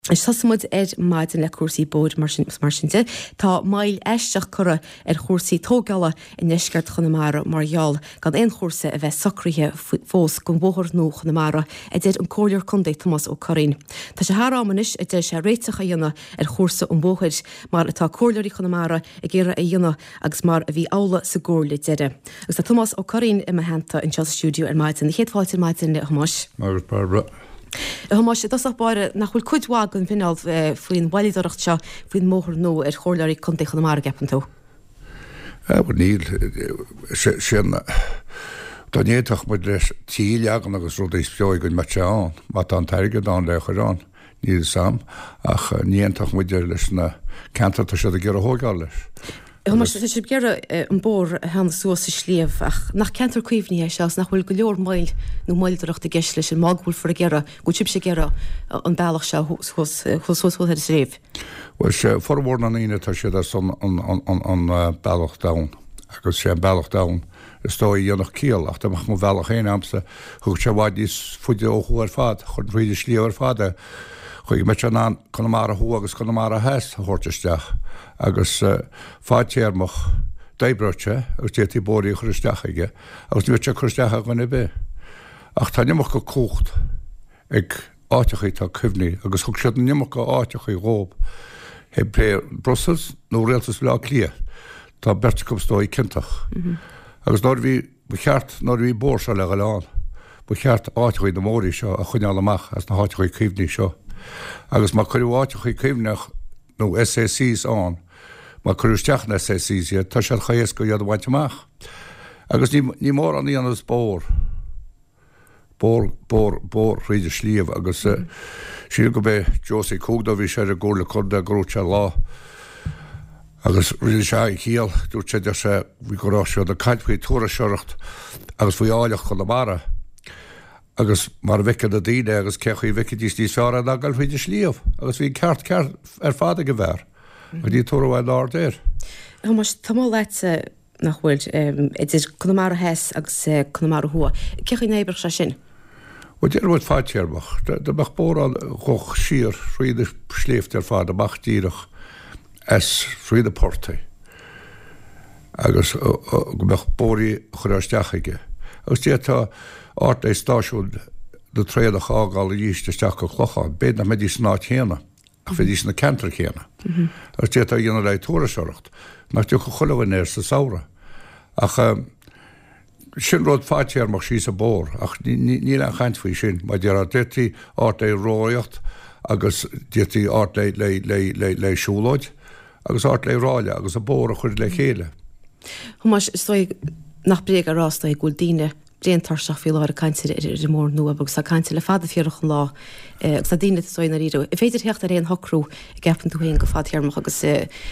Is sasamid maidin le cuasaí bóid mar sinnte, tá mail eisteach cura chósaí tógala in neisceart Chonamara margheall gan aon chósa a bheith socríthe fós go bmhóthar nó Chonamara a déad an cóir chundé Thomas Ó Corrín. Tá sé thrámanis a déad sé réiteach a dhéanana chósa an bóthid mar atá cóirlairí Chonamara a ggéire a dhéanana agus mar a bhí ála sa gcóirla deire. Agus tá Thomas Ó Corrín i henanta in Chelsea Studio ar maidin. Na chéadháilte maidin le Thomas. Margaret Barbara. Thomas, dasach bare nach bhfuil cuidhág an bhinál faoin bhaileidireacht seo faoin móthar nó chóirlairí chundé Chonamara gapan tú. Níl sin Dánéach mu leis tíleagan agus rud éis beoig gon mateán, má an teige dá le churán níl sam ach níontach muidir leis na cantarta se a gur a thógáil leis. Thomas, sé ggéire an bór hena suas sa slíomh ach nach cantar cuimhní seas nach bhfuil go leor mail nó maileidireacht a gceis leis an mághúil for a ggéire go tib sé ggéire an bailach se chushfuil is réomh. Well sé forhór an ine tá sé an bailach dam agus sé an bailach dam is dói dhéanach cíal ach amach mo bhealach éon amsa thug sé bhaid is fuide óchú ar fad chun riidir slíomh ar fada chuig me an Conamara thu agus Conamara heas a thuirteisteach agus fáidtéarmach daibreite agus détí bóí chuisteach aige agus dúirte chuisteach a gona bé. Ach tá nimach go cócht ag áitechaí tá cumhní agus thug sé nimach go áitechaí rób he bré Brussels nó réaltas le lia tá bertecum dóí cintach. Agus nóir bhí cheart nóir bhí bór se le goáin, bu cheart áitechaí na mórí seo a chuineáil amach as na áitechaí cumhní seo. Agus má chuirú áitechaí cumhneach nó SACs an, má chuirústeach na SACs tá sé chaéis go iad bhaint amach. Agus ní mór an íonas bór riidir slíomh agus sí go bé Josie Cúgda bhí sé a ggóla chunda grúte lá agus riidir se chéal dúirt sé de sé bhí gorá seo a caiithfuí túra seireacht agus bhí áileach Chonamara agus mar bheicead a daoine agus cechaí bheicead tí seára a gal bhíidir slíomh agus bhí ceart ar fada go bhar a dí túra bhhaid lár déir. Thomas, tá má leite nach bhfuil idir Conamara heas agus Conamara thua. Cechaí néibeach se sin? Déir bhid fáidtéarmach. De bach bóráil choch sír riidir sléifte ar fada bach díirech as riidir portaí. Agus go bach bórí churáisteach aige. Agus dé tá áit é stáisiún do tréadach ágáil díisteach go chlochán, béad na médí sná chéana a fé dís na cantar chéana. Agus dé tá dhéana le túra seireacht, nach tú go choilehhain éir sa saora. Ach sin rud fáidtéarmach sí sa bór, ach ní an chaint faoi sin, má dear détí áit é róíocht agus détí áit le siúlóid, agus áit le ráile agus a bór a chuir le chéile. Thomas, stoi nach bréag a rásta i gúil díine bréantarseach fi láir a caiintir i mór nua agus a caiintir le fada fiorach an lá agus a díine stoin a ríú. I féidir hecht a réon hocrú i gapan tú héin go fáidtéarmach agus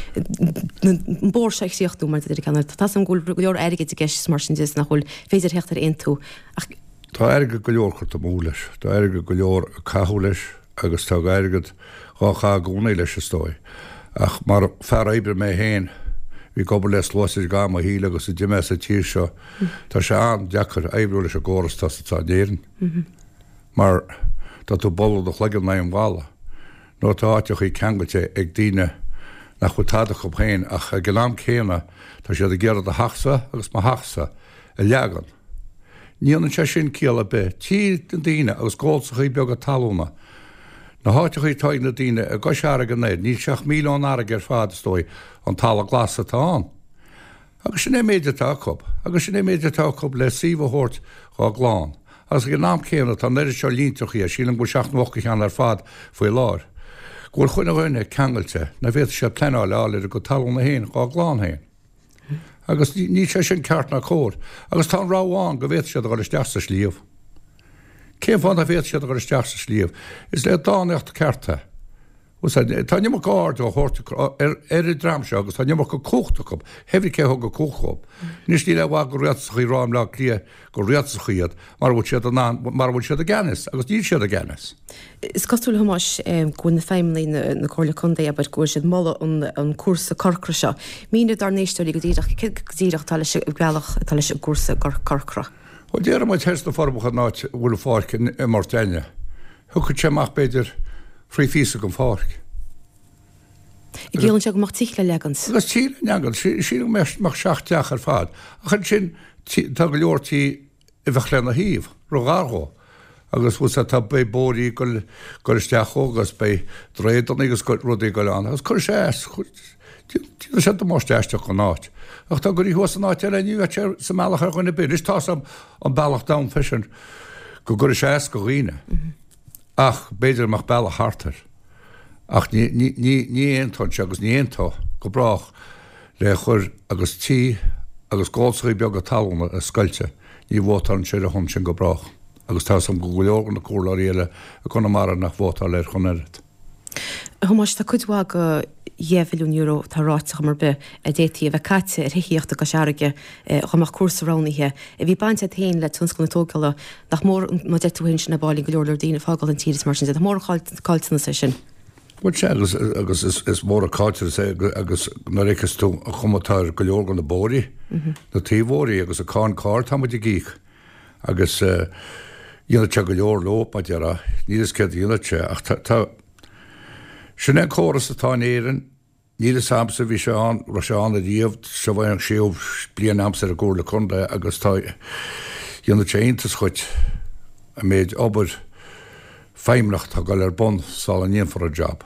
bór seicíochtú mar idir canna. Tá sam gúil leor aige a gceis mar sin nach bhfuil féidir hecht ar aon tú. Tá aige go leor chuir am leis, Tá aige go leor cathú leis agus tá aigad rácha gúna leis a stoi. Ach mar fear éibre mé héin hí gobal leis loisid gá a híle agus a diime a tíir seo tá sé an deachar ébrú leis a ggóras tá sa déiran. Mar tá tú bolú do chlegan na an bhála. nó tá áiteach í ceangailte ag daoine nach chu tádach go chéin ach a gnáam chéna tá sé a ggéad a haachsa agus má haachsa a leagan. Níanann sé sin cíal a be, tí den daoine agus ggóilsacha í beag a talúna. Na háiteach í táid na daoine a go seara gan néid, ní 6 milliún airg ar fád stoi an tal a glasa tá an. Agus sin é méidir tácop, agus sin é méidir tácop le síomhthóirt gá gláán. As go náam céanna tá neidir seo líntrachaí a sílan go 16 chean ar fad faoi lár. Gúil chuine bhaine ceangailte, na bhéad sé pleáil áir go talúna héin gá gláán héin. Agus ní sé sin ceart na cór, agus tá ráháin go bhéad sé go isteach sa slíomh. Céim fáin a bhéad sé go isteach sa slíomh, is le dánecht cearta. Tá nimar gáir ó thuirta i drám se agus tá nimar go cóchtachop, hefhí cé thug go cóchop. Nís ní le bhá go riatsachaí rám le lia go riatsachaíad mar bhfuil siad a gceannas, agus ní siad a gceannas. Is cosúil Thomas gún na féimlí na cóirla chundé a bar gúir siad molla an cuasa corcra seo. Mína dar néistóí go dtíireach tal se bhealach tal se cuasa corcra. Well, déar mai test na forbach náit bhfuil fácin i Marteine. Thugad sé amach beidir frí físa go fáric. I ggéann se go mar tíle legans. Agus tí negan sí meach seachteach ar fad. A chun sin tá go leortaí I bheith lena híomh rogáthó. Agus bhús tá bé bóí go isteachó agus bé dréan agus rudaí go leán. Agus chuir sé tí sé máisteiste go náit. Ach tá gurí thuas an náit ar aniu sa meachar chuna bid. Is tá an bailach da fisin go gur sé go riine. Ach beidir amach bailach hartar. Ach ní éontá se agus ní éontá go brach le chur agus tí agus gáilsaí beag a talna a scoilte ní bhótar an séir a hon sin go brach. Agus tá sam go goleorgan na cúla réile a chuna mar nach bhótar leir chun airt. Thomas tá chuidhá go €1,000,000 tá ráiteach mar be a détaí a bheith caite ar hiíochtta go seaige chumach cuasaránithe. I bhí baint a héin le tunscoil na tócaile nach mór má deúhain sin na báilín go leorlar daoine fágáil an tíras mar sin, mór cáiltena sé sin. Bud sé agus is mór a cáitir agus na réchas tú a chumatáir go leorgan na bóí na tíhóí agus a cáin cá tá muid gích agus dhéana te go leor lóp a deara níos ce dhéana te ach tá sinna choras atá éan níle samsa bhí se an ro se an a díomh se bhaid an siomh blian amsar a gúla chunda agus tá dhéana te intas chuit a méid obair feimnacht tá gáil ar bon sáil an íon for a job.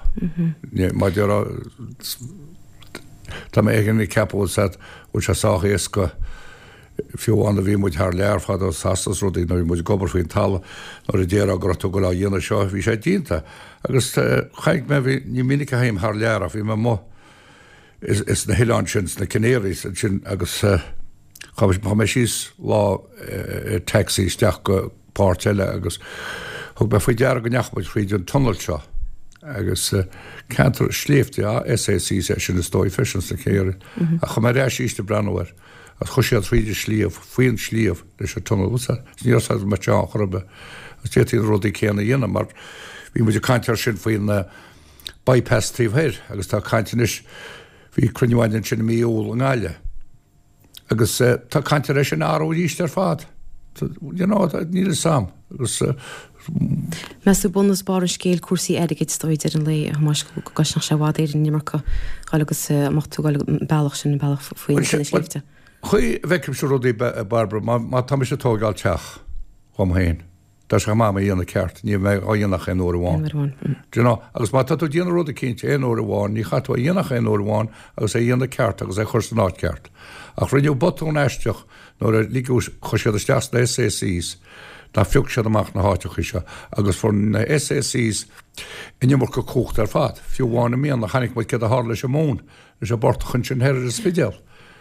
Tá mé éigen í ceapú set ú se sácha is go fiúháin a bhí muid th learfad ó sastas rudaí nó muid gobar faoin tal nó i ddéar agur tú go le dhéana seo bhí sé dínta. Agus chaig me bhí ní minic a haim th lear a bhí me mó is na hián sin na Canaries sin agus cha mé síos lá taxi isteach go páirteile agus thug be faoi dear go neachmuid faoid an tunnel seo agus cantar sléifte SAC sé sin na stói fisin sa chéir a chu mar rééis íiste brandhar a chuisiad tríidir slíomh faoin slíomh leis a tunnel níos me teán chorbe as déí rudaí chéanana dhéana mar bhí muidir caiintear sin faoin na bypass tríomhhéir agus tá caiintenis hí cruniuhain sin míúil an gáile agus tá caiintear éis sin áú íiste ar fad. Níl sam agus Meú bunnas bar an scéil cuasaí aigeid stoidir an lei más gas nach se bhád éidir nimmarcha agus amachú bailach sin bailach faoin sléifte. Chuí bheicim se rudaí Barbara má tá sé tógáil teach chum héin. Tá se má dhéanana ceart, ní bheith á dhéanach an óháin. Agus má tú dhéana ruda cinnte an óháin, ní chatú dhéanach an óháin agus é dhéanana ceart agus é chuir náid ceart. Ach rinneú botún eisteach nóair líú chuisiad isteas na SACs na fiúg sead amach na háiteachise agus for na SACs inimmar go cúcht ar fad. Fiúháinna míon na chanig muid cad a hála leis mún leis a bort chun sin heir is fideal.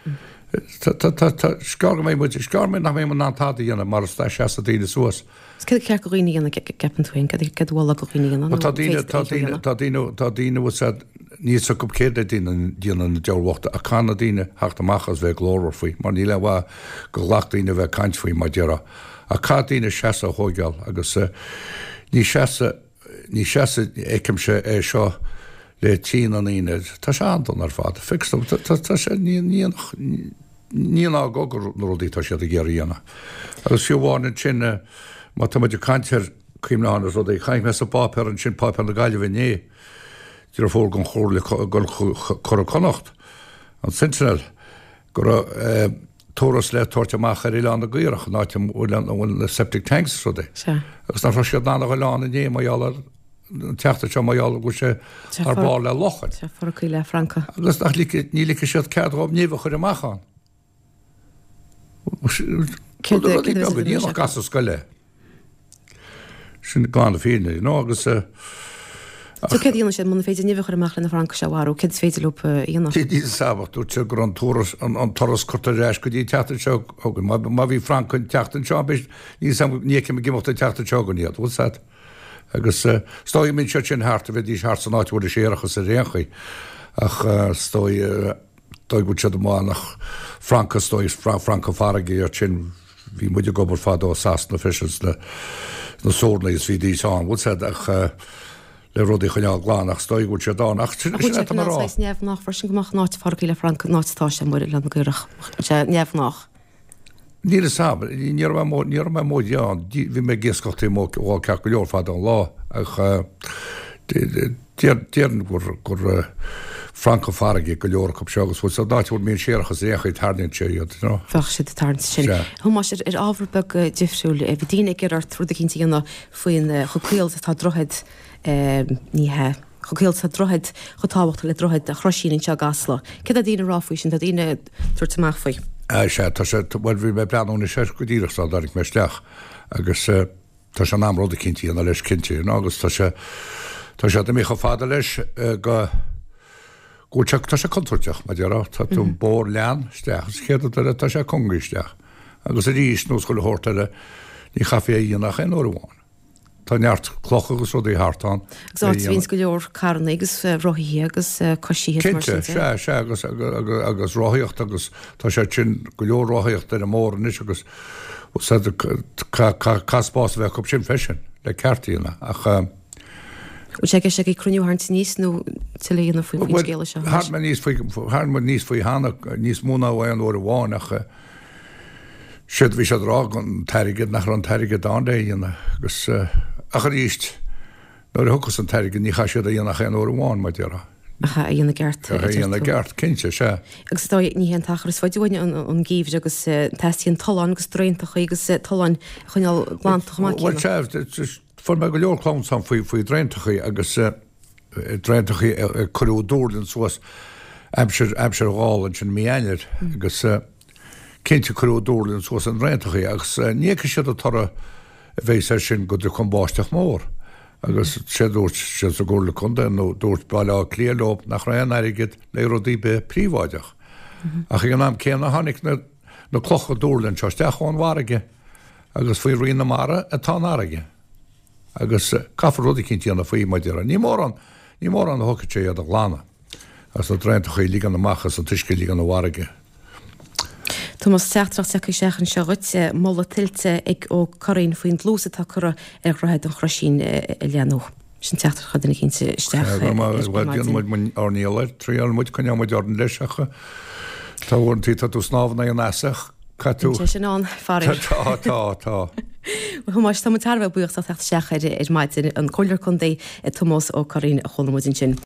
Scar mé nach mé man antáda dhéanana mar sta se a daine suas. Cé cear go riine anna gapan túin, cad bhla go riine anna. Tá daine bh níos go céad a díana na deorhachta a chana daine heachtamachchas bheith glóir faoi, mar ní le bh go lachtaíine bheith caiint faoi mar deara. A cá daine seasa a thógeal agus ní seasa éicim se é seo le tí an íine, tá se antan ar fád. Fixtam tá sé níon á gogur na rudaí tá sé a ggéir dhéana. Agus fiúháin sin má tá muidir caiintear cíimnána rudaí chaim me sa pápéir an sin pápéir na gaiile bhné. Dúr fór gon chóirla chor connacht an Sentinel gur tóras le tuairteach ar Ián na Gaoireach náitim bhfuil na septic tanks rudaí. Agus ná siad ná go lána ní maiall teachta se maiall go sé ar bá le lochaid. Se for le Franca. Agus ní lice siad ceadráb níomh chuir amachán. Níon gas go le. Sin gána féine nó agus Tú cé dhéana sé mna féidir níomh chuir amach le na Franca se bhharú, cé féidir lup dhéana. Tí sábachtú te gur an toras corta réis go dtí teachta seo má bhí Francin teachtain seo ní me gimachta teachta teganíad bhil sa. Agus stoi minn se sin háart a bheith dís háart san áitúir séachchas a réchaí ach stoi go se má nach Franca stoi Franca faragaí ar sin hí muidir gobar fad ó sas na fisis na sórna is hí dís an bhil sa ach le rudaí chuneáil glánach stoi go se dá ach neamh nach far sin goach náit fargaí le Franca nátá sem muir le na Gaoireach neamh nach. Níl sam ní mé mód bhí mé ggéascachtaí mó bháil ce go leor fad an lá ach Déan gur Franco Farige go leor op segus fu dáú mín séachchas récha tarnin sé Fech si tarn sin. Thá sé ábharbeg difriúil a bhí dína gur ar trúda cinnta anna faoin chocuil tá drohead níthe. Chocéil sa drohead chotáhachtta le drohead a chrosín se gasla. Cé a dtíine ráfuoi sin a dtíine tuairtamach faoi. sé bhfuil bhí me breanúna sé go dtíirechtá darig meisteach agus tá se námróda cinntíí an leis cinnte agus tá sé mé go fáda leis go Gúteach tá sé conúirteach me dearrá tá tú bór lean steach chéad tá sé congisteach agus a ríos nó go hórtaile ní chafé íonach in óháin. Tá neart clochagus ó í hartán. Agus vín go leor carna agus roií agus cosí sé agus roiíocht agus tá sé sin go leor roiíocht ar a mór is agus caspás bheith op sin fesin le ceirtíína ach sé sé cruniuúhart níos nó tilíonna faoi scéile se. níos faoi hána níos múna bhhain ó bháinach siad bhí sé rá an teirigid nach an teirige dána dhéana agus a ríist nó thugus an teirige ní cha siad a dhéananach an ó bháin mai dearra. dhéanana gceart. Dhéanana gceart cinse se. Agus tá ní an tachar is fáidúine an gíomh agus testíon talán agus dréintach agus talán chuineal gláántaach má. Bhil seh for me go leorlám san faoi dréintachaí agus dréintachaí choú dúirlinn suas amsir gáin sin méanair agus cinnte choú dúirlinn suas an dréintachaí agus nícha siad a tar a bhééis sin go de chumbáisteach mór agus sé dúirt sé a ggóla chunda nó dúirt bailá cléalób nach raon airigid le rodí be príomháideach. Ach an am céanna hánig na clocha dúirlinn teosteachán mharige agus faoi rionna mara atá aige. Agus caafar rudí cinntíanana faoí maididir ní mór an thucaté a glána as na dréintachaí lí an amachchas an tuisce lí an bharige. Thomas seachtrach seach sechan seáit molla tiltte ag ó choín faoin lúsa tá chura ar roiid an chrosín leanú. Sin teachtar chudina cinnte isteach. Orníile tríal muid chuine muid ordan leiseacha Tá bhaintí tá tú snábhanna an asach catú sin an farir. Tá. Thumáis tá tarbh buocht a techt seachir ar maidid an choir chun é Tomás ó choín a chonamúdin sin.